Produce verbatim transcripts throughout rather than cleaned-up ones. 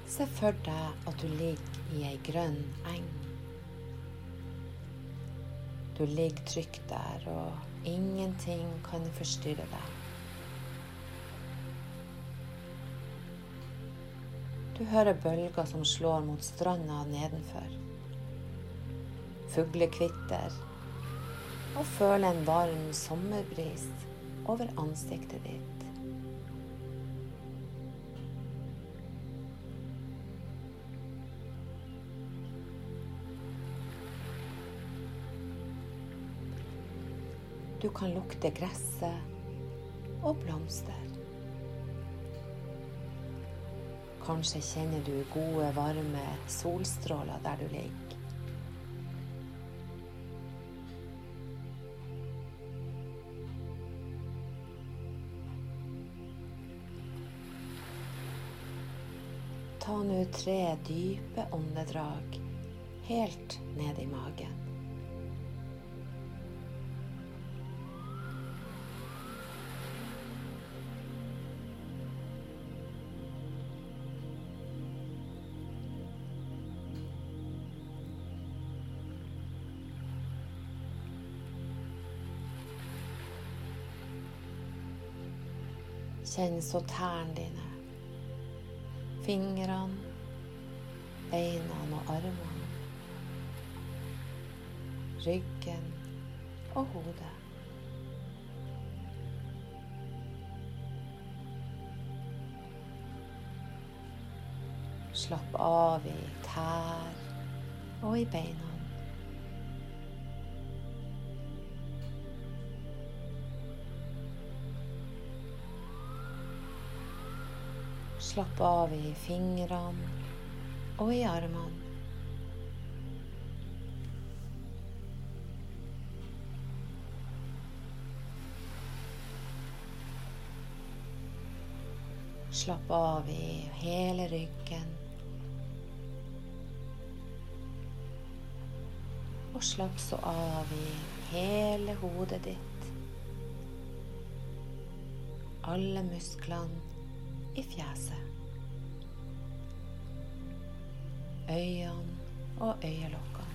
Se for deg at du ligger i ei grønn eng. Du ligger trygt der, og ingenting kan forstyrre deg. Du hører bølger som slår mot stranda nedenfor. Fuglekvitter, og føler en varm sommerbris over ansiktet ditt. Du kan lukte gresset og blomster. Kanskje kjenner du gode, varme solstråler der du ligger. Ta nå tre dype åndedrag helt ned i magen. Kjenn så tærne dine, fingrene, beina og armene, ryggen og hodet. Slapp av i tær og i beina. Slapp av i fingrene og i armene. Slapp av i hele ryggen. Og slapp så av i hele hodet ditt. Alle musklene i fjeset. Øynene og øyelokkene.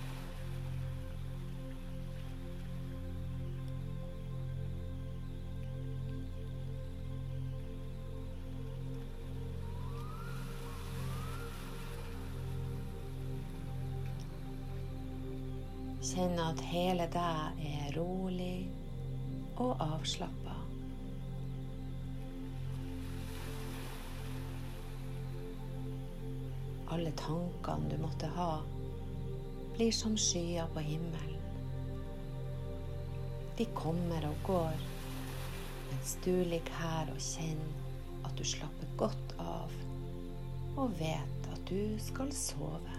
Kjenn at hele deg er rolig og avslappet. Alle tankene du måtte ha, blir som skyer på himmelen. De kommer og går, mens du ligger her og kjenner at du slapper godt av, og vet at du skal sove.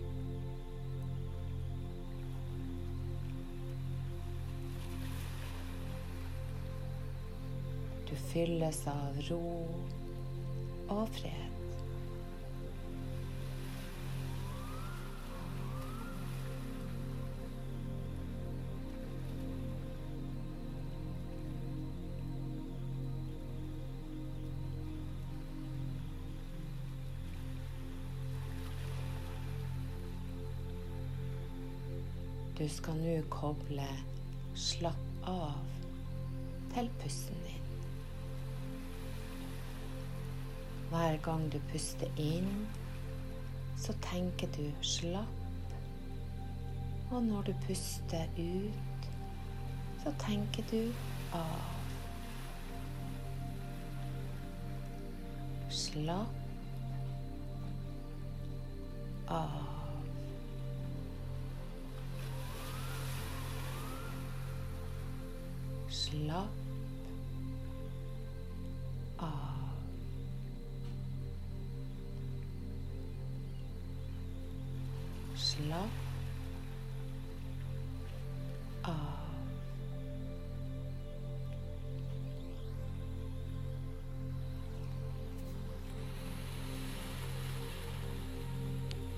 Du fylles av ro og fred. Du skal nå koble slapp av til pusten din. Hver gang du puster inn, så tenker du slapp. Og når du puster ut, så tenker du av. Slapp av. Slapp av. Slapp